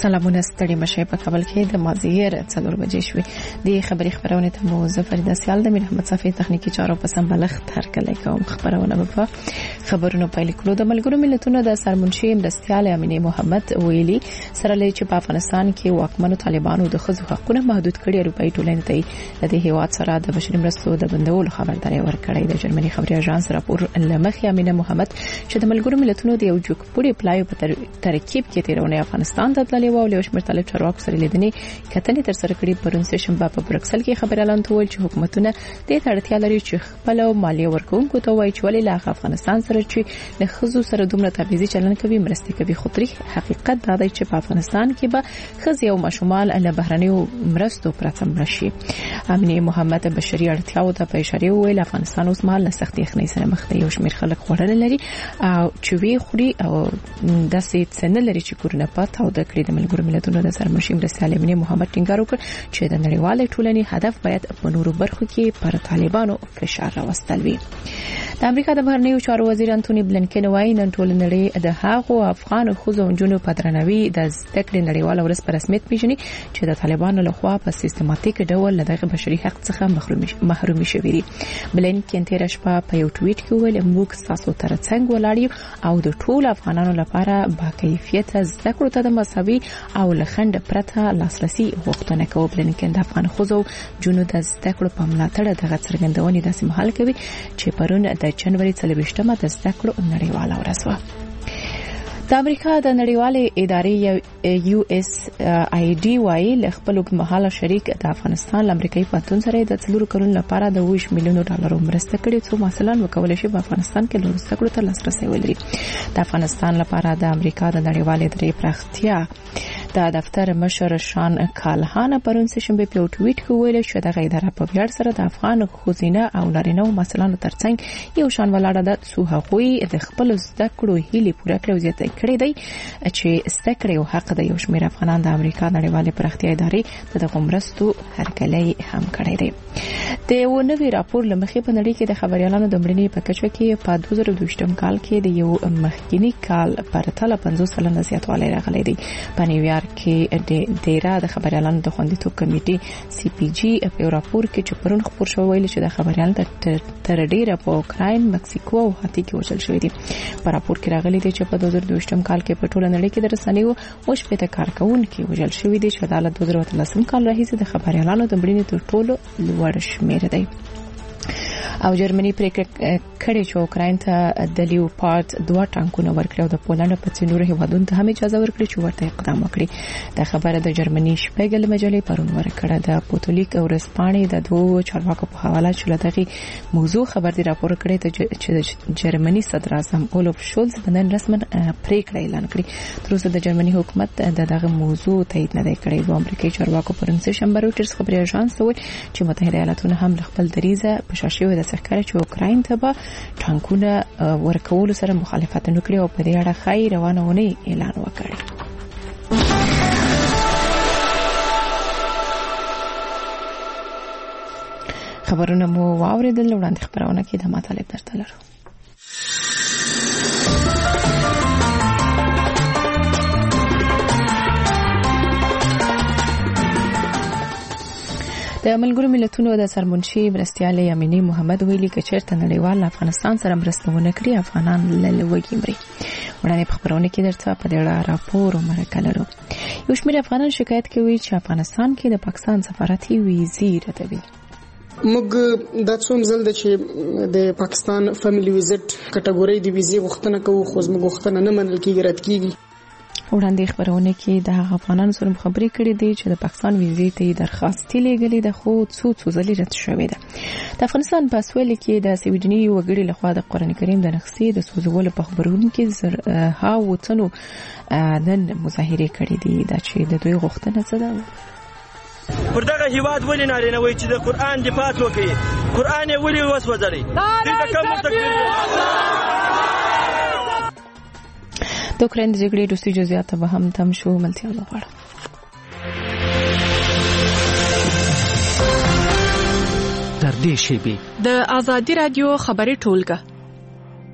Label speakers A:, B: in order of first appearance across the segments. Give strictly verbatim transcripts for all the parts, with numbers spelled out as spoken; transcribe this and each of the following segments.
A: سلامونه ستړي مشه په کابل کې د مازیګر څلور بجې شوې د خبري خبرونه ته مو زفر د سیال د محمد صافي تخنیکی چارو په سمبلغ تر کله کوم خبرونه په خبرونو پایل کړو د ملګرو ملتونو د سرمنشي مرستيال امینه محمد ویلي سره لې چې په افغانستان کې واکمنو طالبانو د خزو حقوقونه محدود کړي روپۍ ټولنې ته د هیواد سره د بشري مرستو د بندولو خبرداري ورکړې د جرمني خبري اژانس راپور لمخې امینه محمد چې د ملګرو ملتونو د یو جوړپوړي پلایو په ترکیب کې تیرونه افغانستان ته تللی و او له شمیر طالب چارواکو سره لیدنې کتنې تر سره کړې پرون سه شنبه په برکسل کې خبر اعلان تول چې حکومتونه د اړتیا لري چې خپل مالیه ورکوونکو ته وایي چې ولې له افغانستان سره چې له خزو سره دومره تبعیضي چلن کوي مرستې کوي خو تاریخ حقیقت دا دی چې په افغانستان کې به خزي او ماشومان له بهرنیو مرستو پرته مرشي امینه محمد بشري اړتیاو ته په اشاره ویل افغانستان اوس مهال له سختي خنۍ سره مخ دی او شمیر خلک خورل لري او چې وی خوري او د سید سن لري چې کورونه پات او د کړي د ملګرو ملتونو د سرمشي مرستيال امینه محمد ټینګار وکړ چې د نړیوال ټولنې هدف باید په نورو برخو کې پر طالبانو فشار راوستل وي. د امریکا د بهرنیو چارو وزیر انټونی بلنکن وايي نن ټول نړۍ د هغو افغان خوځو جنونو په درناوي د ذکر نړیوال ورځ په رسمیت پیژني چې د طالبانو لخوا په سیستماتیک ډول له بشري حق څخه محرومي شوي دي. بلنکن تیر شپه په یو ټویټ کې ویل موږ تاسو تر څنګ ولاړ او د ټول افغانانو لپاره با کیفیت ذکر ته د مساوي او لخند پرته لاسرسي غوښتنه کوي. بلنکن د افغان خوځو جنونو د ذکر په ملاتړ دغه څرګندونې داسې محل کوي چې پرون د جنوري څلويشتمه د ذکر نړیواله ورځ و. د امریکا د نړیوالې ادارې یو اس ای ډي وايي له خپل اوږدمهاله شریک د افغانستان امریکایي پاتون سره د څلور کلونو لپاره د ویش میلیون ډالرو مرسته کړې څو مثلا وکول شي په افغانستان کې لور ذکر ته لاسرسي ولري. د افغانستان لپاره د امریکا د نړیوالې ادارې پراختیا د دفتر مشر شان کالهان پرون سه شنبه په ټویټ کې ویل چې د غیدار په ویاړ سره د افغان خوځینه او نارینه مثلا ترڅنګ یو شان ولاړه د سوهغوي د خپل ذکر هیلي پوره کړو زیاته کړی دی چې ستکړې او حق د یو شمېر افغانان د امریکا نړیوالې پراختیا ادارې د غمرستو هرکلی هم کړی دی. د یو نوي راپور لمخې په نړۍ کې د خبريالانو د مړینې په کچه کې په دوه زره دوه کال کې د یو مخکینی کال پرتله پنځوس سلنه زیاتوالی راغلی دی. په نیویارک کې د ډیرا د خبريالانو د خوندیتوب کمیټې سی پی جی په راپور کې چې پرون خبر شو ویل چې د خبريالانو تر ډیره په اوکراین مکسیکو او هاتی کې وژل شوی دي. په راپور کې راغلی دی چې په دوه زره دوه کال کې په ټوله نړۍ کې د رسنیو او شپږ کارکونکو وژل شوی دي چې عدالت دوه زره اتلسم کال راهیسې د خبريالانو د مړینې تر ټولو لوړ شمېر دی. او جرمني پریکړه کړې چې اوکراین ته د لیوپارد دوه ټانکونه ورکړي او د پولند په څنډو هیوادونو ته هم اجازه ورکړي چې ورته اقدام وکړي. د خبره د جرمني شپږل مجلې پرون ورکړه. د پوتولیک او رسپانې د دوه چارواکو په حواله چې دغه موضوع خبر دی راپور کړی چې جرمني صدر اعظم اولف شولز بنن رسمن پریکړه اعلان کړي. تر اوسه د جرمني حکومت دغه موضوع تایید نه کړی. د امریکایي چارواکو پرون سه شنبه روټرز خبري اژانس ته ویل چې متحده ایالاتونه هم خپل دریزه په شاشې د سرکاري چې اوکراین ته به ټانکونه ورکول سره مخالفت وکړي او په دې اړه خیر روانونه اعلان وکړي. خبرونه مو واوریدل. وړاندې خبرونه کې د مطالب درته لرو. د ملګرو ملتونو د سرمنشي مرستيال امینه محمد ویلي چې چیرته نړیوال افغانستان سره مرسته ونه کړي افغانان لږه مري. وړاندې په خبرونه کې درته په دې راپور مرکه لرو. یو شمېر افغانان شکایت کوي چې افغانستان کې د پاکستان سفارتي ویزې ردوي.
B: موږ د څوم زل د چې د پاکستان فیملی ویزټ کټګوري د ویزې غوښتنه کوو خو زموږ غوښتنه نه منل کیږي رد کیږي.
A: وړاندې خبرونه کې د افغانانو سره خبرې کړې دي چې د پاکستان ویزې ته درخواست لېږلې ده خو څو څو ځلې رد شوې ده. د افغانستان په سویل کې د سویډني وګړي لخوا د قران کریم د نقصې د سوزولو په خبرونو کې ها وڅنو نن مظاهره کړې دي دا چې د دوی غوښتنه څه ده.
C: پر دغه هیواد ولې نارینه وای چې د قران دفاع وکړي قران یې ولې وسوځړي دې کوم تکلیف
A: د اوکراین د جګړې روسي جزئیات به هم تم شو ملتیا وغواړه.
D: تر دې شی به د ازادي رادیو خبري ټولګه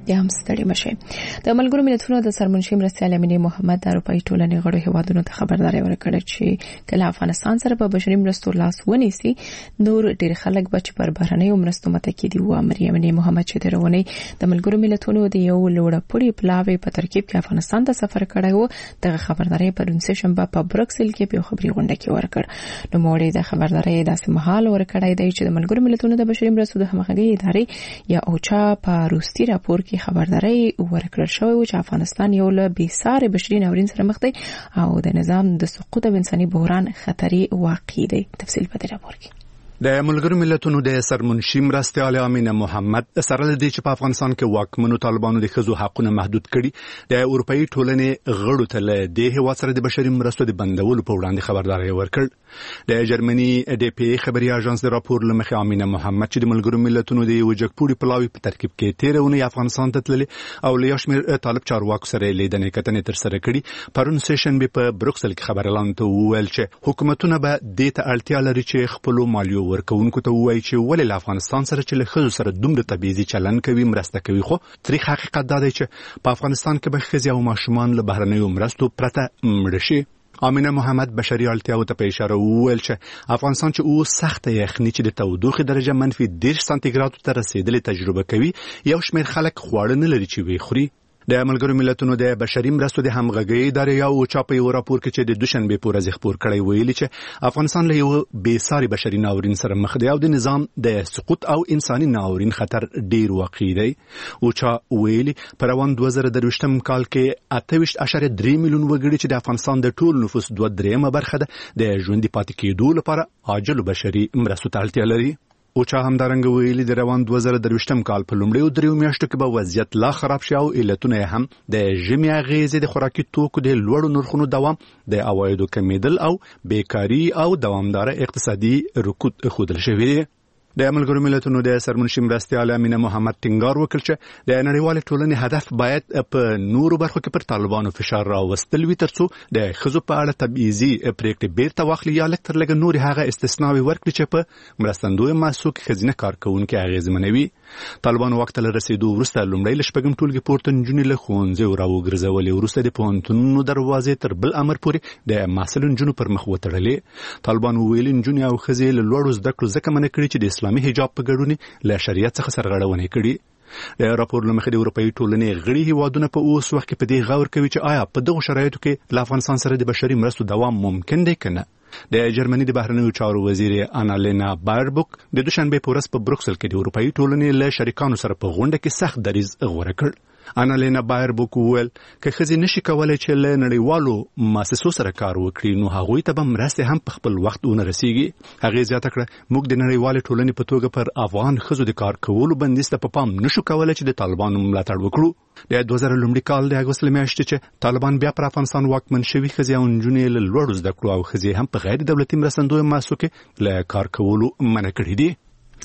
A: یا هم ستړي مشه. د ملګرو ملتونو د سرمنشي مرستیال امینه محمد د اروپאי ټولنې غړو هیوادونو ته خبرداري ورکړه چې کله افغانستان سره په بشري مرستو لاس ونیسي نور ډیر خلک به چې پر بهرنۍ مرستو متکي دي. و امیر امینه محمد چې درونی د ملګرو ملتونو د یو لوړ پوړي پلاوی په ترکیب کې افغانستان ته سفر کړی و د خبرداري پر سشنبه په بروکسل کې په خبري غونډه کې ورکړ. نو موړي د خبرداري داسې مهال ورکړی دی چې د ملګرو ملتونو د بشري مرستو د همغږي ادارې یا اوچا په روسي راپور کې خبرداري ورکړل شوی و چې افغانستان یو له بېساري بشري ناورین سره مخ دی او د نظام د سقوط او انساني بحران خطري واقع دی. تفصیل په دې راپور کې
D: د ملګرو ملتونو د سرمنشي مرستیال امینه محمد سره لدی چې په افغانستان کې واکمنو طالبانو د ښځو حقوقونه محدود کړي د اروپאי ټولنې غړو ته له د هیواد سره د بشري مرستو د بندولو په وړاندې خبرداري ورکړ. د جرمني د پی خبري اژانس د راپور لمخې امینه محمد چې د ملګرو ملتونو د وجګپوري پلاوی په ترکیب کې تیرونه افغانستان ته تللی او له شمیر طالب چارواکو سره لیدنې کتنې تر سره کړي. پرون سیشن به په بروکسل کې خبرلان ته وویل چې حکومتونه به د ته اړتیا لري چې خپل مالیو ورکوونکو ته وایي چې ولې افغانستان سره چې له خزو سره دومره تبعیضي چلن کوي مرسته کوي. خو تاریخ حقیقت دا دی چې په افغانستان کې به خزي او ماشومان له بهرنیو مرستو پرته مړ شي. امینه محمد بشري اړتیاو ته په اشاره وویل چې افغانستان چې او سخت یخني چې د تودوخه درجه منفي دېرش سانتیګراد ته رسیدلې تجربه کوي یو شمېر خلک خواړه نه لري چې وي خوري. د ملګرو ملتونو د بشري مرستو د همغږي ادارې یو اوچا په یو راپور کې چې د دوشنبه په ورځ خبر کړی ویلي چې افغانستان له یو بېساري بشري ناورین سره مخ دی او د نظام د سقوط او انساني ناورین خطر ډیر واقع دی. اوچا ویلي په روان دوه زره درویشتم کال کې اته ویشت اعشاریه درې میلیون وګړي چې د افغانستان د ټول نفوس دوه درېیمه برخه ده د ژوندۍ پاتې کېدو لپاره عاجل بشري مرستو ته اړتیا لري. اوچا همدارنګه ویلي د روان دوه زره درویشتم کال په لومړیو دریو میاشتو کې به وضعیت لا خراب شي او علتونه هم د ژمي اغیزې د خوراکي توکو د لوړو نرخونو دوام د عوایدو کمیدل او بیکاری او دوامدار اقتصادي رکود ښودل شوی دی. د ملګرو ملتونو د سرمنشي مرستیال امینه محمد ټینګار وکړ چې د نړیوال ټولنې هدف باید په نورو برخو کې پر طالبانو فشار راوستل وي ترڅو د خزو په اړه تبعیضي پریکړې بیرته واخلي یا لکه لږ نور هغه استثناوي ورکړي چې په مرستندوی مسوک خزینه کارکونکو اغیزمنوي. طالبانو وخت له رسیدو وروسته لومړی لشپږم ټولګي پورته نجونې له ښوونځي راوګرځولې وروسته د پوهنتونونو دروازې تر بل امر پورې د محصل نجونو پر مخ وتړلې. طالبانو ویلي نجونې او ښځې له لوړو زده کړو ځکه منع کړي چې د اسلامي حجاب په ګډون له شریعت څخه سرغړونه کړي. د راپور لمخې د اروپאי ټولنې غړي هیوادونه په اوس وخت کې په دې غور کوي چې آیا په دغه شرایطو کې له افغانستان سره د بشري مرستو دوام ممکن دی کنه. د جرمني د بهرنیو چارو وزیر انالینا بایربوک د دوشنبه په ورځ په بروکسل کې د اروپאי ټولنې له شریکانو سره په غونډه کې سخت دریځ غوړه کړ. انالینا بایربوک ویل که خزي نشي کولای چې له نړیوالو مؤسسو سره کار وکړي نو هغوی ته به مرسته هم په خپل وخت ونه رسیږي. هغه زیاته کړه موږ د نړیوال ټولنې په توګه پر افغان خزو د کار کولو بندیز ته په پام نشو کولای چې د طالبانو ملاتړ وکړو. د دوه زره لومړي کال د اګوست میاشتې چې طالبان بیا پر افغانستان واکمن شوي خزي او نجونې له لوړو زده کړو او خزي هم په غیر دولتي مرستندوی مسوک له کار کولو منع کړي دي.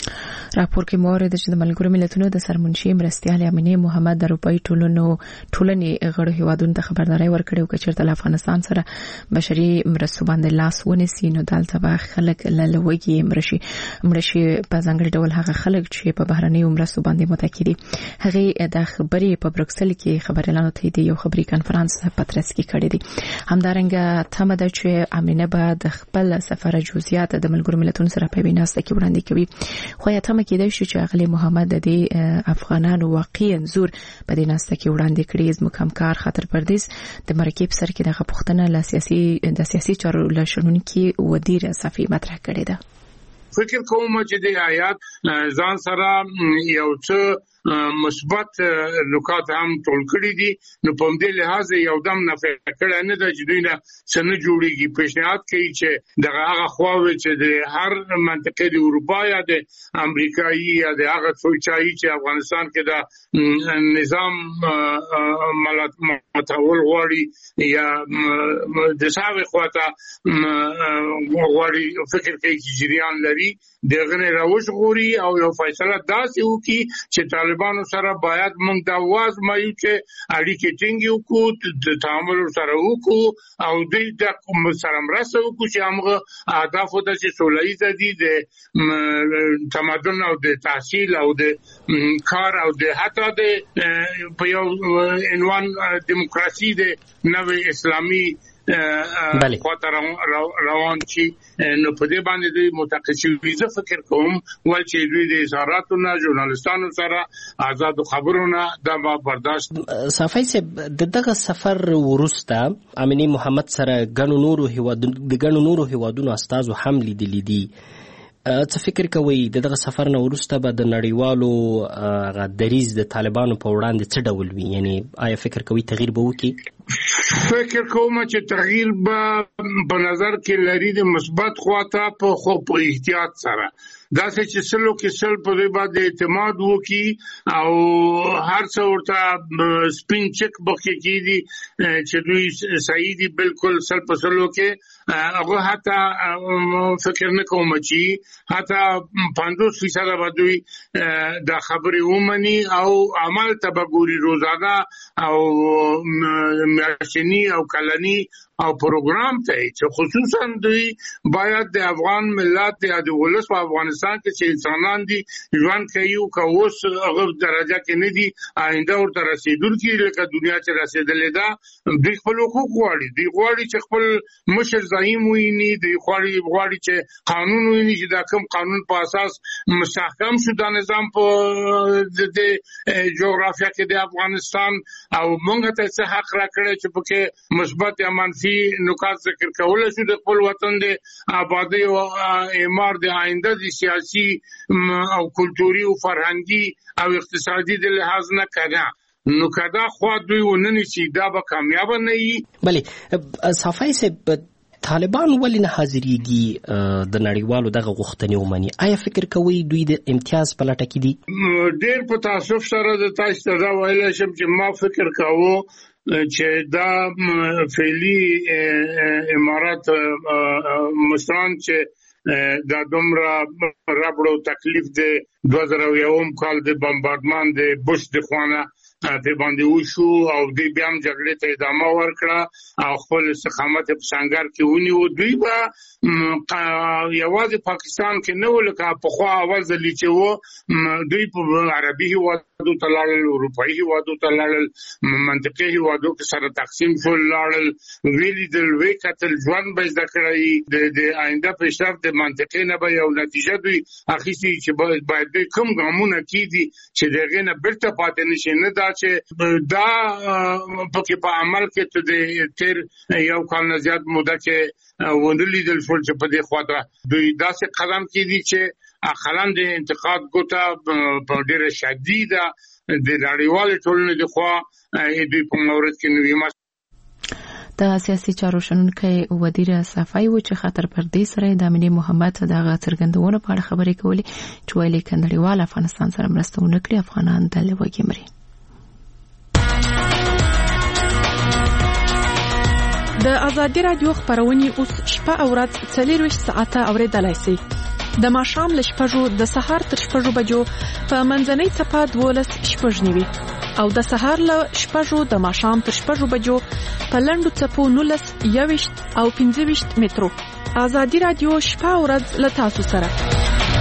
A: راپور کې مورد چې د ملګرو ملتونو د سرمنشي مرستیال امینه محمد د اروپאי ټولنو ټولنې غړو هیوادونو ته خبرداري ورکړې او چې چیرته افغانستان سره بشري مرستو باندې لاس ونیسي نو دلته به خلک له لوګي مرشي مرشي په ځانګړي ډول هغه خلک چې په بهرنۍ مرستو باندې متکی دي. هغه د خبرې په بروکسل کې خبرلانو ته دی یو خبري کانفرنس په ترڅ کې کړی دی. همدارنګه تمه ده چې امینه به د خپل سفر جزئیات د ملګرو ملتونو سره په ویناسته کې وړاندې کوي. خو یا تمه کېدای شي چې اغلی محمد د دې افغانانو واقعي انزور په دې ناسته کې وړاندې کړي. زموږ همکار خاطر پردیس د مرکب سر کې دغه پوښتنه له سیاسي د سیاسي چارو له شنونکي ودیر صفي مطرح کړې ده.
E: فکر کوم چې د آیات ځان سره یو څه مثبت نکات هم ټول کړی دي نو په دې لحاظ یو دم نه فکر نه د جوړینه څنګه جوړیږي. پیشنهاد کوي چې دغه هغه خواوې چې د هر منطقې د اروپا یا د امریکایي یا د هغه سوچایي چې افغانستان کې د نظام متحول غواړي یا د ساوي خواته غواړي فکر کوي چې جریان لري کوي دغه نه راوښ غوري او یو فیصله داسې وکي چې طالبانو سره باید موږ د واز مایو چې اړیکې ټینګ وکړو د تعامل سره وکړو او د کوم سره مرسته وکړو چې موږ اهداف د چې سولېزه دي د تمدن او د تحصیل او د کار او د حتی د په یو عنوان دیموکراسي د نوې اسلامي
F: بله
E: خاطر روان چی نو په دې باندې د متخصصي زه فکر کوم ول چې دوی د اظهاراتو نه ژورنالستانو سره آزاد خبرونه د برداشت
F: صافي سه دغه سفر ورسته امینی محمد سره غنو نورو هیوادونو د غنو نورو هیوادونو استادو هم لیدل دي څه فکر کوي دغه سفر نه ورسته به د نړیوالو غ دریز د طالبانو په وړاندې څه ډول وي یعنی آیا فکر کوي تغییر به وکړي
E: فکر کوم چې تغییر به په نظر کې لري د مثبت خواته په خو په احتیاط سره دا چې سلو کې سل په دې باندې اعتماد وکي او هر څو ورته سپین چک بخې کیدي چې دوی صحیح دي بالکل سل په سلو کې هغه حتی فکر نه کوم چې حتی پنځوس فیصد بدوي د خبرې ومني او عمل تبګوري روزانه او میاشتنی او کلنی او پروګرام ته چې خصوصا دوی باید د افغان ملت د ولس په افغانستان کې چې انسانان دي ژوند کوي او کوس هغه درجه کې نه دي آینده ورته رسیدونکي لکه دنیا چې رسیدلې ده دوی خپل حقوق غواړي دوی غواړي چې خپل مشر زعیم ویني دوی غواړي غواړي چې قانون ویني چې دا کوم قانون په اساس مستحکم شو د نظام په د جغرافیا کې د افغانستان او موږ ته څه حق راکړي چې پکې مثبت یا منفي نکات ذکر کول شو د خپل وطن د آبادی او اعمار د آینده د سیاسي او کلتوري او فرهنګي او اقتصادي د لحاظ نه کړه نو کدا خو دوی ونني چې دا به کامیاب نه وي
F: بله صافي سه طالبان ولې نه حاضرېږي د نړیوالو دغه غوښتنې ومني آیا فکر کوي دوی د امتیاز په لټه کې دي
E: ډېر په تاسف سره د تاسو ته دا ویل شم چې ما فکر کاوه چې دا فعلی امارات مستان چې دا دومره رابړو تکلیف د دوه زره یو کال د بمبارډمان د بوش د خوانه په باندې وشو او دوی بیا هم جګړې ته ادامه ورکړه او خپل استقامت په څنګه کې ونیو دوی به یوازې پاکستان کې نه ولکه په خوا اول ځلې چې وو دوی په عربي هیوادو ته لاړل اروپایي هیوادو ته لاړل منطقي هیوادو کې سره تقسیم شول لاړل ویلي د لوی قتل ژوند به زده کړی د آینده پیشرفت د منطقي نه به یو نتیجه دوی اخیستي چې باید دوی کوم ګامونه کیدي چې دغه نه بیرته پاتې نشي نه دا چې دا پکې په عمل کې ته د تیر یو کال نه زیات موده کې وندلیدل شول چې په دې خواته دوی داسې قدم کیدي چې اخلان د انتقاد ګوته په ډیره شدیده د نړیوال ټولنې د خوا دوی په مورد کې نوې
A: د سیاسي چارو شنونکي وزیر صفای و چې خطر پردې سره د امینی محمد دغه څرګندونه په اړه خبرې کولې چې ویلي کندړیوال افغانستان سره مرسته ونکړي افغانان د لوګي مري
G: د ازادي رادیو خبرونه اوس شپه او ورځ څلور ساعته اوریدلای شئ د ماښام له شپږو د سهار تر شپږو بجو په منځنۍ صفه دولس شپږ نیوي او د سهار له شپږو د ماښام تر شپږو بجو په لنډو څپو نولس یويشت او پنځه مترو ازادي رادیو شپه او ورځ له تاسو سره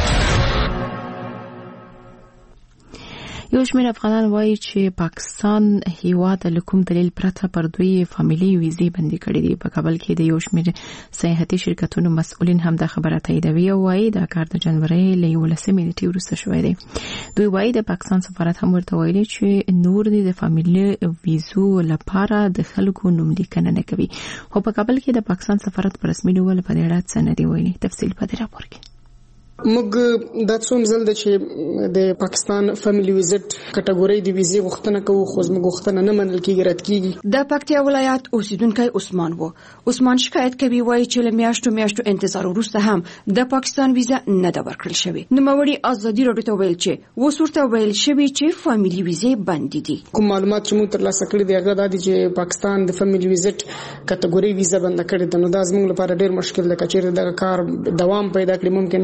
A: یو شمېر افغانان وایي چې پاکستان هیواد له کوم دلیل پرته پر دوی فامیلی ویزې بندي کړې دي په کابل کې د یو شمېر سیاحتي شرکتونو مسؤلین هم د خبره تاییدوي او وایي دا کار د جنوري له یولسمې نیټې وروسته شوی دی دوی وایي د پاکستان سفارت هم ورته ویلي چې نور د فامیلی ویزو لپاره د خلکو نوملیکنه نه کوي خو په کابل کې د پاکستان سفارت په رسمي ډول په دې اړه څه نه دی ویلي تفصیل په دې راپور کې
B: موږ د څوم زل د چې د پاکستان فیملی ویزټ کټګوري د ویزې غوښتنه کوو خو زموږ غوښتنه نه منل کیږي رد کیږي
H: د پکتیا ولایت اوسیدونکو عثمان وو عثمان شکایت کوي وایي چې له میاشتو میاشتو انتظار وروسته هم د پاکستان ویزه نه د ورکړل شوی نو موري ازادي راډیو ته ویل چې وسورته ویل شوی چې فیملی ویزې بند دي
B: کوم معلومات چې موږ ترلاسه کړی دی هغه د دې چې پاکستان د فیملی ویزټ کټګوري ویزه بند کړې ده نو دا زموږ لپاره ډیر مشکل ده چې د کار دوام پیدا کړي ممکن ډیر افغان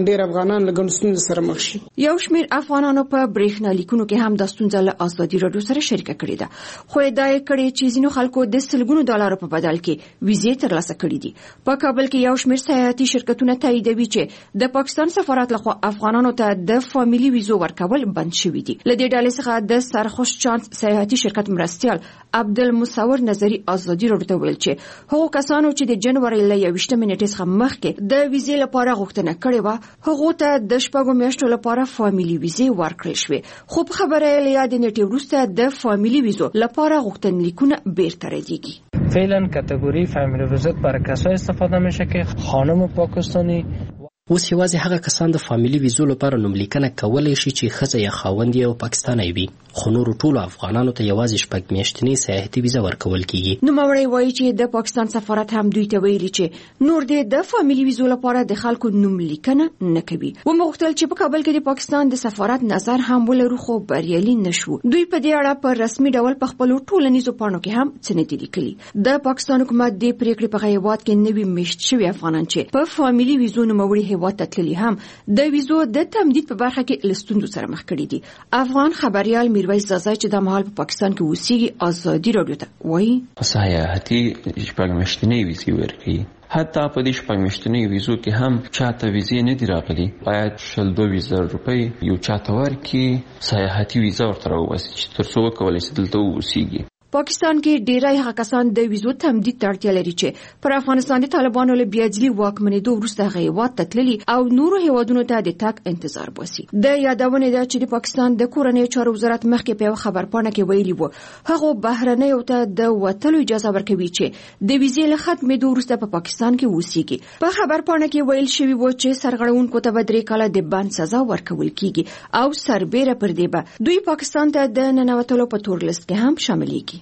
B: افغانان له ګڼو ستونزو سره مخ شي.
H: یو شمېر افغانانو په برېښنا لیکونو کې هم د ستونزه له ازادي راډیو سره شریکه کړې ده، خو ادعا یې کړې چې ځینو خلکو د سلګونو ډالرو په بدل کې ویزې ترلاسه کړې دي. په کابل کې یو شمېر سیاحتي شرکتونه تاییدوي چې د پاکستان سفارت لخوا افغانانو ته د فامیلي ویزو ورکول بند شوي دي. له دې ډلې څخه د سرخوش چانس سیاحتي شرکت مرستیال عبدالمصور نظری ازادي راډیو ته ویل چې هغو کسانو چې د جنوري له یوویشتمې نیټې څخه مخکې د ویزې لپاره غوښتنه کړې وه هغو ته د شپږو میاشتو لپاره فامیلي ویزې ورکړل شوې، خو په خبره یې له یادې نیټې وروسته د فامیلي ویزو لپاره غوښتنلیکونه بیرته ردیږي.
I: فعلا کاتگوری فامیلی ویزیت برای کسایی استفاده میشه که خانم پاکستانی
F: اوس یوازې هغه کسان د فامیلي ویزو لپاره نوملیکنه کولی شي چې ښځه یا خاوند یې او پاکستانی وي، خو نورو ټولو افغانانو ته یوازې شپږ میاشتنۍ سیاحتي ویزه ورکول کیږي.
H: نوموړی وایي چې د پاکستان سفارت هم دوی ته ویلي چې نور دې د فامیلي ویزو لپاره د خلکو نوملیکنه نه کوي. ومغوښتل چې په کابل کې د پاکستان د سفارت نظر هم ولرو، خو بریالي نشو. دوی په دې اړه په رسمي ډول په خپلو ټولنیزو پاڼو کې هم څه نه دي لیکلي. د پاکستان حکومت د پریکړې په هیواد کې نوي میشت شوي افغانان چې په فامیلي ویزو نوموړي هیواد ته تللي هم د ویزو د تمدید په برخه کې لستوندو سره مخ کړي دي. افغان خبريال میرویس زازای چې د مهال په پاکستان کې اوسېږي ازادي راډیو ته وایي
J: سیاحتي شپږ میاشتنۍ ویزې ورکړي. حتی په دې شپږ میاشتنۍ ویزو کې هم چاته ویزې نه دي راغلي، باید شل دوه زره روپۍ یو چاته ورکړي سیاحتي ویزه ورته راوباسي چې تر څو وکولی شي دلته واوسېږي.
H: پاکستان کې ډیری هغه کسان د ویزو تمدید ته اړتیا لري چې پر افغانستان د طالبانو له بیاځلي واکمنېدو وروسته هغه هېواد ته تللي او نورو هېوادونو ته د تګ انتظار باسي. د یادونې ده چې د پاکستان د کورنیو چارو وزارت مخکې په یوه خبرپاڼه کې ویلي وو هغو بهرنیو ته د وتلو اجازه ورکوي چې د ویزې له ختمېدو وروسته په پاکستان کې اوسېږي. په خبرپاڼه کې ویل شوي وو چې سرغړونکو ته به درې کاله د بند سزا ورکول کیږي او سربیره پر دې به دوی پاکستان ته د ننوتلو په تور لیست کې هم شاملېږي.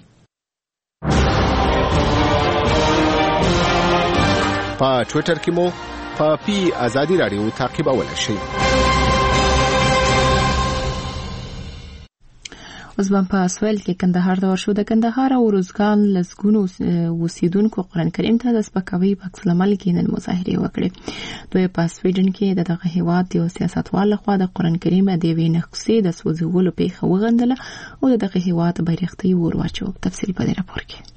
K: په ټوئیټر کې مو په پی ازادي رادیو تعقیبولای شئ.
A: اوس هم په سویل کې کندهار ته ورشو. د کندهار او روزګان لسګونو اوسیدونکو قرآن کریم ته د سپکاوي په عکس العمل کې نن مظاهرې وکړې. دوی په سویډن کې د دغه هیواد یو سیاستوال لخوا د قرآن کریم د یوې نسخې د سوځولو پیښه وغندله او د دغه هیواد بیرغ ته یې ور واچو. تفصیل په دې راپور کې.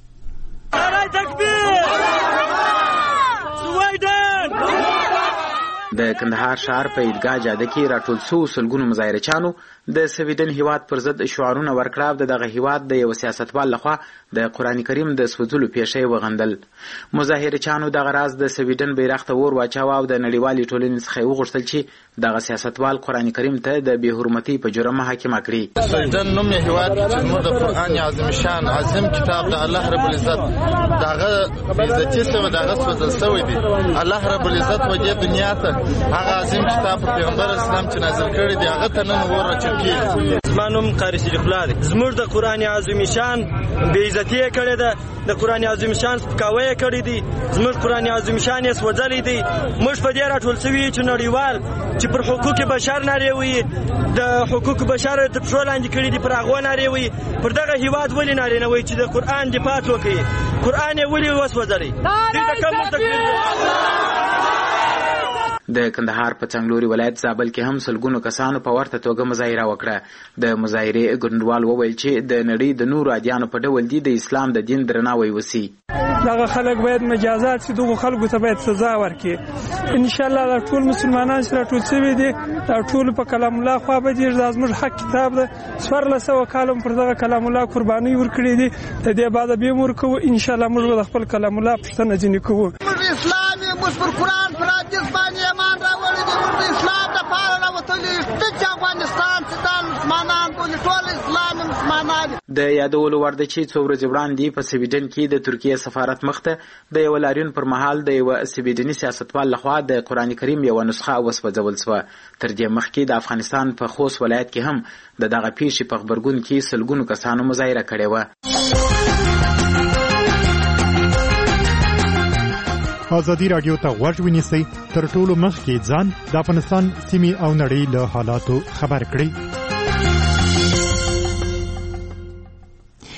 L: د کندهار شهر په عیدګاه جاده کې راټول شو سلګونو مظاهرچیانو د سویډن هیواد پر ضد شعارونه ورکړه. د دغه هیواد د یو سیاستوال لخوا د قرآن کریم د سوځولو پیښه وغندل. مظاهرچیانو دغه راز د سویډن بیرغ ته ور واچاوه او د نړیوالې ټولنې څخه وغوښتل چې دغه سیاستوال قرآن کریم ته د بې حرمتۍ په جرم محاکمه کړي.
M: سویډن نوم یې هیواد چې زموږ د قرآن عظیم شان عظیم کتاب د الله رب العزت دغه عزتي سوی دغه سوځل سوی دی. الله رب العزت وجه دنیا ته هغه عظیم کتاب پیغمبر اسلام چې نازل کړی دی هغه ته نن ور راچول کیږي.
C: زمانوم قاری صدیق الله دی. زموږ د قرآن عظیم شان بې عزتي کړی ده، د قرآن عظیم شان سپکاوی کړی دی، زموږ قرآن عظیم شان یې سوځلی دی. موږ په دې راټول سوي چې نړیوال چې پر حقوق بشر نارې وي، د حقوق بشر تر پښو لاندې کړي دي، پر هغو نارې وي. پر دغه هیواد ولې نارې نه وي چې د قرآن دفاع وکړي؟ قرآن یې ولې وسوځلی؟ دلته کوم مستقبل
L: د کندهار په څنګلوري ولایت زابل کې هم سلګونو کسانو په ورته توګه مظاهره وکړه. د مظاهرې ګډونوال وویل چې د نړۍ د نورو ادیانو په ډول دي د اسلام د دین درناوی وسی.
N: دغه خلک باید مجازات شي، دغه خلکو ته باید سزا ورکړي. ان شاء الله دا ټول مسلمانان سره ټول شوي دي، دا ټول په کلام الله خوا به دي. دا زموږ حق کتاب ده، څوارلس سوه کاله پر دغه کلام الله قرباني ورکړي دي. د دې بعد به موږ ورکوو ان شاء الله. موږ د خپل کلام الله پښتنه ځینې کوو.
O: اسلام یې موږ پر قرآن پر حدیث باندې ایمان راوړی دی. موږ د اسلام دپاره راوتلي چې افغانستان چې دا مسلمانان بولي ټول اسلام مسلمانان.
L: د یادولو وړ ده چې څو ورځې وړاندې په سویډن کې د ترکیې سفارت مخته د یو لاریون پر مهال د یو سویډني سیاستوال لخوا د قرآن کریم یو نسخه وسوځول شوه. تر دې مخکې د افغانستان په خوست ولایت کې هم د دغه پیښې په غبرګون کې سلګونو کسانو مظاهره کړې وه.
P: ازادي راډیو ته غوږ ونیسئ، تر ټولو مخکې ځان د افغانستان سیمې او نړۍ له حالاتو خبر کړئ.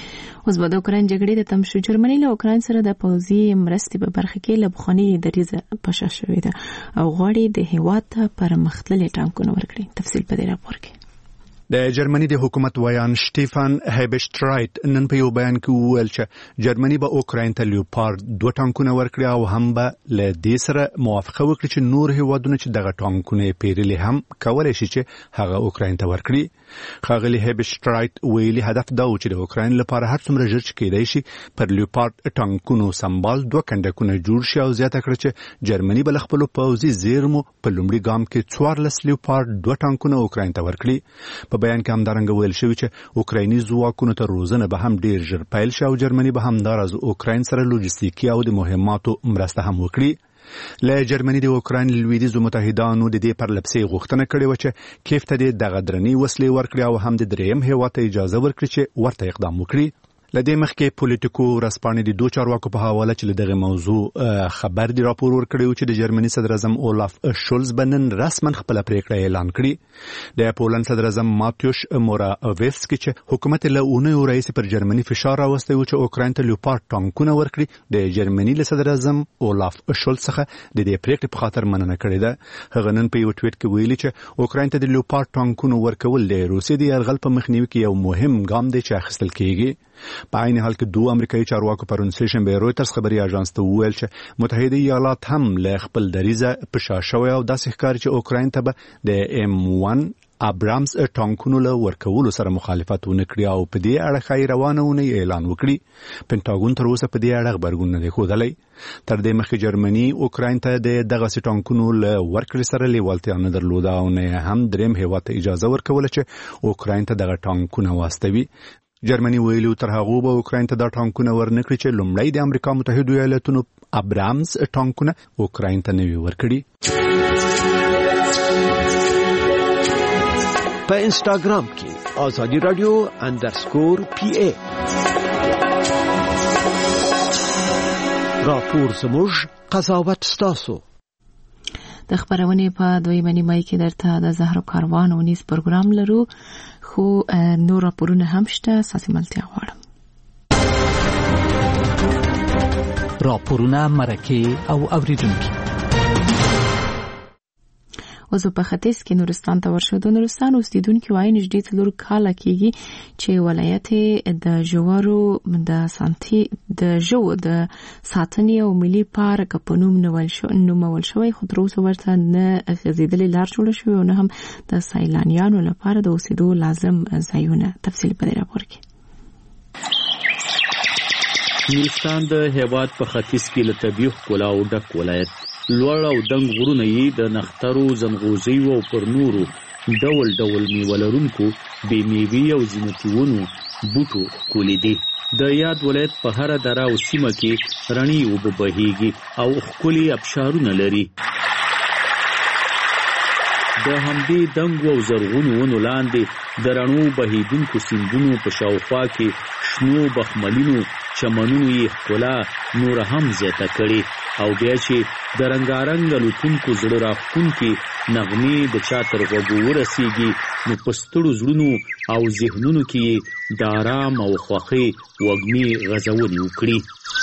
A: اوس به د اوکراین جګړې د تم شو. جرمني له اوکراین سره د پوځي مرستې په برخه کې له بخونی دریزه پښه شوې ده او غواړي د هیواد ته پرمختللي ټانکونه ورکړي. تفصیل په دې راپور کې.
D: د جرمني د حکومت ویان شټيفان هایبشټرایټ نن په یو بیان کې وویل چې جرمني به اوکراین ته لیوپارد دوه ټانکونه ورکړي او هم به له دې سره موافقه وکړي چې نور هیوادونه چې دغه ټانکونه پیرلي هم کولای شي چې هغه اوکراین ته ورکړي. ښاغلي هایبشټرایټ ویلي هدف دا و چې د اوکراین لپاره هر څومره ژر چې کېدای شي پر لیوپارد ټانکونو سمبال دوه کنډکونه جوړ شي او زیاته کړي چې جرمني به خپل پوځي زیرمو په لومړي ګام کې څوارلس لیوپارد دوه ټانکونه اوکراین ته ورکړي. په بیان کې همدارنګه ویل شوی چې اوکرایني ځواکونو ته روزنه به هم ډیر ژر پیل شي او جرمني به همداراز اوکراین سره لوجستیکي او د مهماتو مرسته هم وکړي. له جرمني د اوکراین لویدیځو متحدانو د دې پرلپسې غوښتنه کړې و چې کیف ته د دغه درنې وسلې ورکړي او هم د دریم هیواد ته اجازه ورکړي چې ورته اقدام وکړي. لدې مخکې پولیټیکو رسپانې د دوه چارواکو په حواله چې دغه موضوع خبر دی راپور ورکړی چې د جرمني صدر اعظم اولاف شولز بنن رسمن خپل پریکړه اعلان کړي. د پولند صدر اعظم ماتیوش موراویسکی چې حکومت له اونیو رئیس پر جرمني فشار راوستی و چې اوکراین ته لیوپارد ټانکونه ورکړي. د جرمني له صدر اعظم اولاف شولز څخه د دې پریکړې په خاطر مننه کړې ده. هغه نن په یو ټویټ کې ویلي چې اوکراین ته د لیوپارد ټانکونو ورکول د روسیې د یرغل په مخنیوي کې یو مهم ګام دی چې اخیستل کیږي. په عین حال کې دوه امریکایي چارواکو پرون سیشن به رويټرز خبري اژانس ته وویل چې متحده ایالات هم له خپل دریزه په شاشه او داسې ښکاري چې اوکراین ته به د ام ون ابرامز ټانکونو له ورکولو سره مخالفت ونکړي او په دې اړه خیر روانونه اعلان وکړي. پینټاګون تر اوسه په دې اړه خبرګون نه دی ښودلی. تر دې مخکې جرمني اوکراین ته د دغه ټانکونو له ورکړې سره لیوالتیا نه درلوده او نه هم دریم هیواد ته اجازه ورکوله چې اوکراین ته دغه ټانکونه واستوي. جرمني ویلو تر هغه به اوکراین ته د ټانکونه ورنکړي چې لومړی د امریکا متحده ایالاتونو ابرامز ټانکونه اوکراین ته نوي ورکړي.
Q: په انستګرام کې آزادی رادیو انډرسکور پی ای راپور زموږ قضاوت ستاسو.
A: د خبرونې په دویمه نیمه کې درته د زهرو کاروان او نیز پروګرام لرو خو نور راپورونه هم شته. ساسي ملتیا غواړم.
R: راپورونه مرکه او اوریدونکو
A: اوس په ختیځ کې نورستان ته ورشو. د نورستان اوسیدونکو وايي نږدې څلور کاله کېږي چې ولایت د جوارو د سانتي د جو د ساتنې او ملي پارک په نوم نومول شو نومول شوی خو تر اوسه ورته نه غځېدلې لار جوړه شوې او نه هم د سیلانیانو لپاره د اوسېدو لازم ځایونه. تفصیل په دې راپور کې.
S: نورستان د هیواد په ختیځ کې له طبیعي ښکلا او ډک ولایت لوړ او دنګ غرونه یې د نخترو ځنغوزیو او پر نورو ډول ډول میوه لرونکو بې میوې او زینتي ونو بوټو ښکلي دي. د یاد ولایت په هره دره او سیمه کې رڼې اوبه بهیږي او ښکلي ابشارونه لري. د همدې دنګو او زرغونو ونو لاندې د رڼو بهیدونکو سیندونو په شاوخوا کې شنو بخملینو چمنونو یې ښکلا نور هم زیاته کړې او بیا چې د رنګارنګ الوتونکو زړه راښکونکي نغمې د چا تر غوږو ورسیږي نو په ستړو زړونو او ذهنونو کې د آرام او خوښۍ وږمې غځونې وکړي.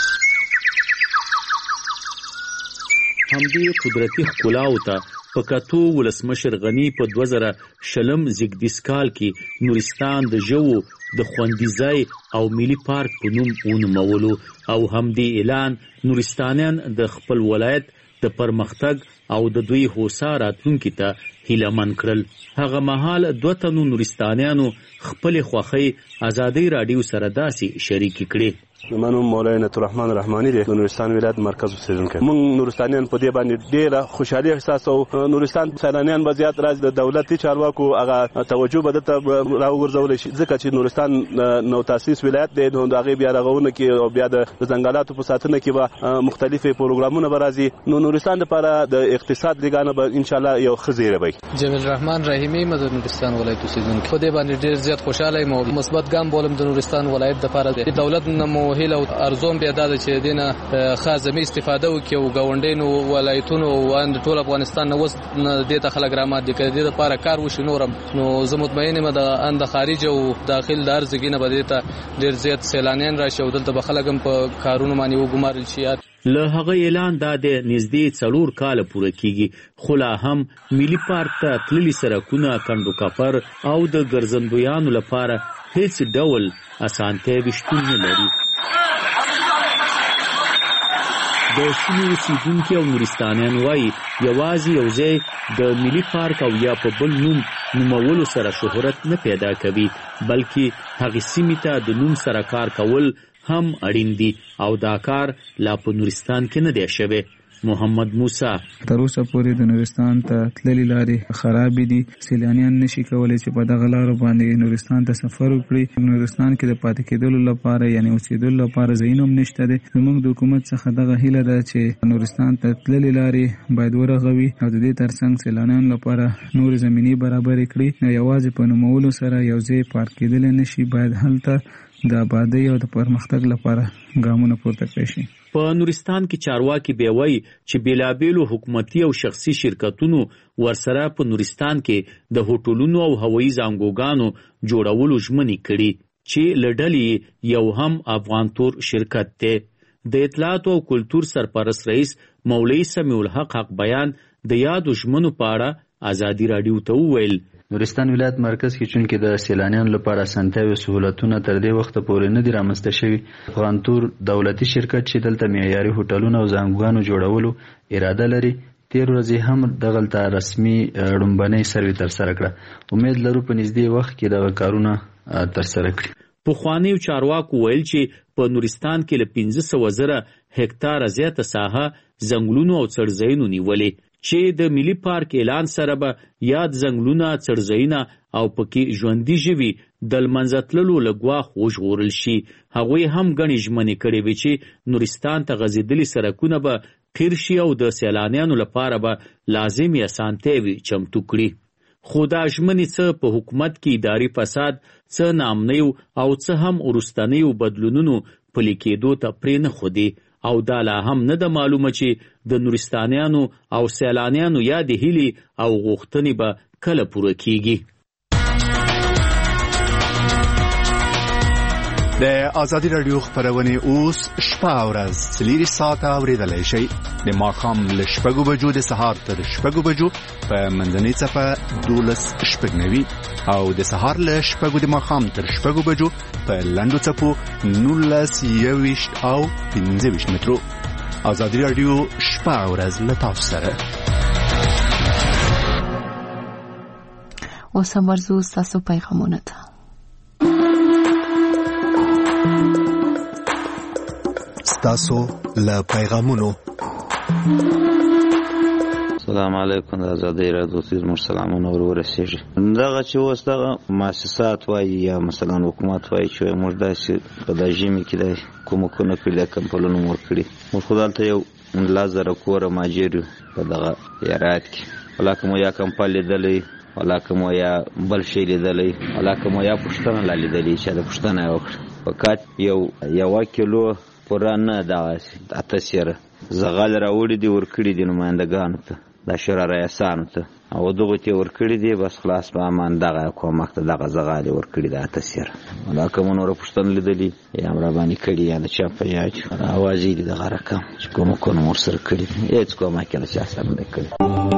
S: همدې قدرتي ښکلاو ته په کتو ولسمشر غني په دوه زره شلم زیږدیز کال کې نورستان د ژوو د خوندي ځای او ملي پارک په نوم ونومولو او همدې اعلان نورستانیان د خپل ولایت د پرمختګ او د دوی هوسا راتلونکي ته هیلهمن کړل. هغه مهال دوه تنو نورستانیانو خپل خوښۍ ازادي رادیو سره داسې شریکې کړې.
T: منو مولانا نعمت الرحمن رحمانی دی نورستان ولایت مرکز اوسیدونکی. موږ نورستانیان په دې باندې ډېره خوشحالي احساسوو. نورستان سیلانیان به زیات راځي. د دولتي چارواکو هغه توجه به دته راوګرځولی شي ځکه چې نورستان نو تاسیس ولایت دی نو د هغې بیا رغونه کې او بیا د ځنګلاتو په ساتنه کې به مختلفې پروګرامونه به راځي. نو نورستان لپاره د اقتصاد لګانه به انشاءالله یو ښه زیری وي.
U: جمیل الرحمن رحیمی م د نورستان ولایت اوسیدونکی. په دې باندې ډېر زیات خوشحاله یم او مثبت ګام بولم د نورستان ولایت لپاره. د دولت نه مو هیله او ارزوم بیا دا چې دینه خاصه استفاده وکړي او ګاونډینو ولایتونو او ټول افغانستان نو د ته خلک رامات دي کړي د لپاره کار وشي نورم نو زه مطمئن یم د اند خارج او داخل د ارزګینه بده ته ډیر زیات سیلانیان راشي او دلته بخلګم په کارونو باندې وګمارل شي.
S: له هغه اعلان دا د نږدې څلور کال پوره کیږي خو لا هم ملي پارک ته تللي سرکونه کندو کپر او د ګرځندویانو لپاره هیڅ ډول اسانتیاوې شتون نه لري. د سیمې اوسیدونکي او نورستانیان وایي یوازې یو ځای د ملي پارک او یا په بل نوم نومولو سره شهرت نه پیدا کوي بلکې هغې سیمې ته د نوم سره کار کول هم اړین دي او دا کار لا په نورستان کې نه دی شوی. محمد موسی
E: تر اوسه پورې د نورستان ته تللي لارې خرابې دي. سیلانیان نشي کولی چې په دغه لارو باندې نورستان ته سفر وکړي. نورستان کې د پاتې کېدلو لپاره یعنې اوسېدلو لپاره ځایونه هم نشته دی. زموږ د حکومت څخه دغه هیله ده چې نورستان ته تللي لارې باید ورغوي او د دې ترڅنګ سیلانیانو لپاره نورې زمینې برابرې کړي. یوازې په نومولو سره یو ځای پارک کېدلی نشي. باید هلته د آبادۍ او د پرمختګ لپاره ګامونه پورته کړی شي.
S: په نورستان کې چارواکي بیا وایي چې بیلابیلو حکومتي او شخصي شرکتونو ورسره په نورستان کې د هوټلونو او هوایي زانګوګانو جوړولو ژمنې کړي چې له ډلې یو هم افغان تور شرکت دی. د اطلاعاتو او کلتور سرپرست رئیس مولوي سمیع الحق حق بیان د یادو ژمنو په اړه ازادي راډیو ته وویل
V: نورستان ولایت مرکز کې چونکې د سیلانیانو لپاره اسانتیاوې او سهولتونه تر دې وخته پورې نه دي رامنځته شوي. افغان تور دولتي شرکت چې دلته معیاري هوټلونه او زانګوګانو جوړولو اراده لري تیر ورځې هم دغلته رسمي ړومبنۍ سروې ترسره کړه. امید لرو په نږدې وخت کې دغه کارونه ترسره کړي.
S: پخوانیو چارواکو ویل چې په نورستان کې له پنځه سوه زره هکتاره زیاته ساحه ځنګلونو او څړځایونو نیولې چې د ملي پارک اعلان سره به یاد ځنګلونه څړځایونه او پکې ژوندي ژوي د لمنځه تللو له ګواښ وژغورل شي. هغوی هم ګڼې ژمنې کړې وې چې نورستان ته غځېدلي سرکونه به قیر شي او د سیلانیانو لپاره به لازمي اسانتیاوې چمتو کړي. خو دا ژمنې څه په حکومت کې اداري فساد څه ناامنیو او څه هم وروستنیو بدلونونو پلي کېدو ته پرې نه ښودي او دا لا هم نه ده معلومه چې د نورستانیانو او سیلانیانو یادې هیلې او غوښتنې به کله پوره کیږي.
D: د ازادي راډیو خبرونه اوس شپه او ورځ څلور ساعته اوریدلای شئ. د ماښام له شپږو بجو د سهار تر شپږو بجو په منځنۍ څپه دولس شپږ نوي او د سهار له شپږو د ماښام تر شپږو بجو په لنډو څپو نولس یوویشت او پنځه ویشت مترو. ازادي راډیو شپه او ورځ له تاسو سره.
A: اوس هم ورځو ستاسو پیغامونه ته.
Q: ستاسو له پیغامونو.
W: السلام علیکم. د ازادۍ راډیو زموږ سلامونه ورسیږي. دغه چې اوس دغه مؤسسات وایي یا مثلا حکومت وایي چې موږ داسې په دا ژمي کې د کومکونه کړي د کمپلونو مور کړي. موږ خو دلته یو لس زره کوره ماجر یو په دغه ایرات کې. ولاکه مو یا کمپل لیدلی ولاکه مو یا بل شی لیدلی ولاکه مو یا پوښتنه لا لیدلی چې د پوښتنه یې وکړه. فقط یو یوه کیلو پوره نه دغسې اته سیره زغال راوړي دي ورکړي دي نمایندګانو ته دا شورا ریاسانو ته او دغو ته یې ورکړي دي بس خلاص په امان دغه کومک ته دغه زغال یې ورکړي د اته سیره. ولاکه مو نوره پوښتنه لیدلي یا هم راباندې کړي یا د چا په یاد اوازې دي دغه رقم چې کومکونه مو ورسره کړي دي هېڅ کومک یې له چا سره نه دی کړی.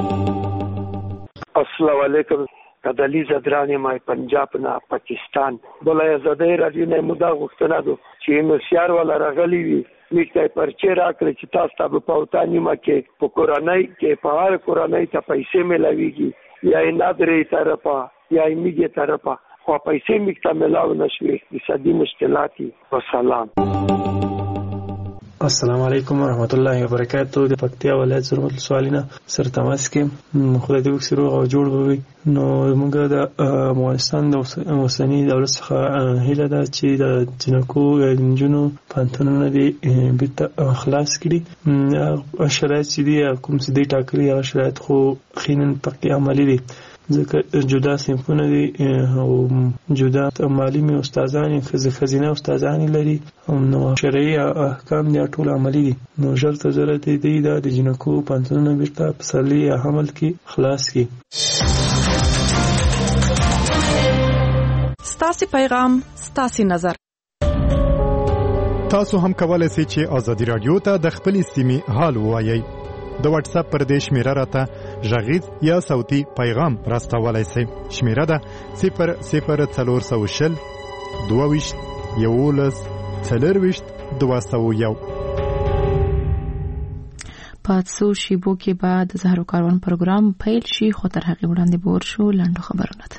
X: السلام علیکم. کدلی زدرانی مای پنجاب نه پاکستان بلای ازادۍ راډیو نه مودا غوښتنه ده چې مسیار ولا راغلی وي میته پرچه راکړي چې تاسو ته په اوتانی ما کې په کورنۍ کې په هر کورنۍ ته پیسې ملويږي یا نادرې طرفه یا میګه طرفه خو پیسې میکته ملاو نشوي اقتصادي مشکلاتي. والسلام.
Y: السلام علیکم ورحمت الله وبرکاتو. د پکتیا ولایت زرمت سوالینا سره تماس کې خدای دې وکړي روغ او جوړ وي. نو موږ د افغانستان د اوسنی دولت څخه هیله ده چې د جنکو د نجونو پانتونونه دې بیرته خلاص کړي. شرایط چې دي کوم څه دي ټاکلي هغه شرایط خو خینن پکې عملي دي. ځکه جدا صنفونه دي او جدا مالی می استادان خزینه استادان لري نو شرعي احکام دي ټول عملی دي نو ژر ته ضرورت دی د جنکو پنځونه بیرته پسلی عمل کې خلاص کی.
B: ستاسو پیغام ستاسو نظر.
P: تاسو هم کولای شئ چې آزادي رادیو ته د خپل سیمې حال ووایئ. د واتس اپ پر دې شمیره راته غږیز یا صوتي پیغام راستولای شئ. شمیره ده صفر صفر څلور سوه شل دوه ویشت یولس څلرویشت دوه سوه یو.
A: په څو شیبو کې به د زهرو کاروان پروګرام پیل شي خو تر هغې وړاندې به ورشو لنډو خبرونه ته.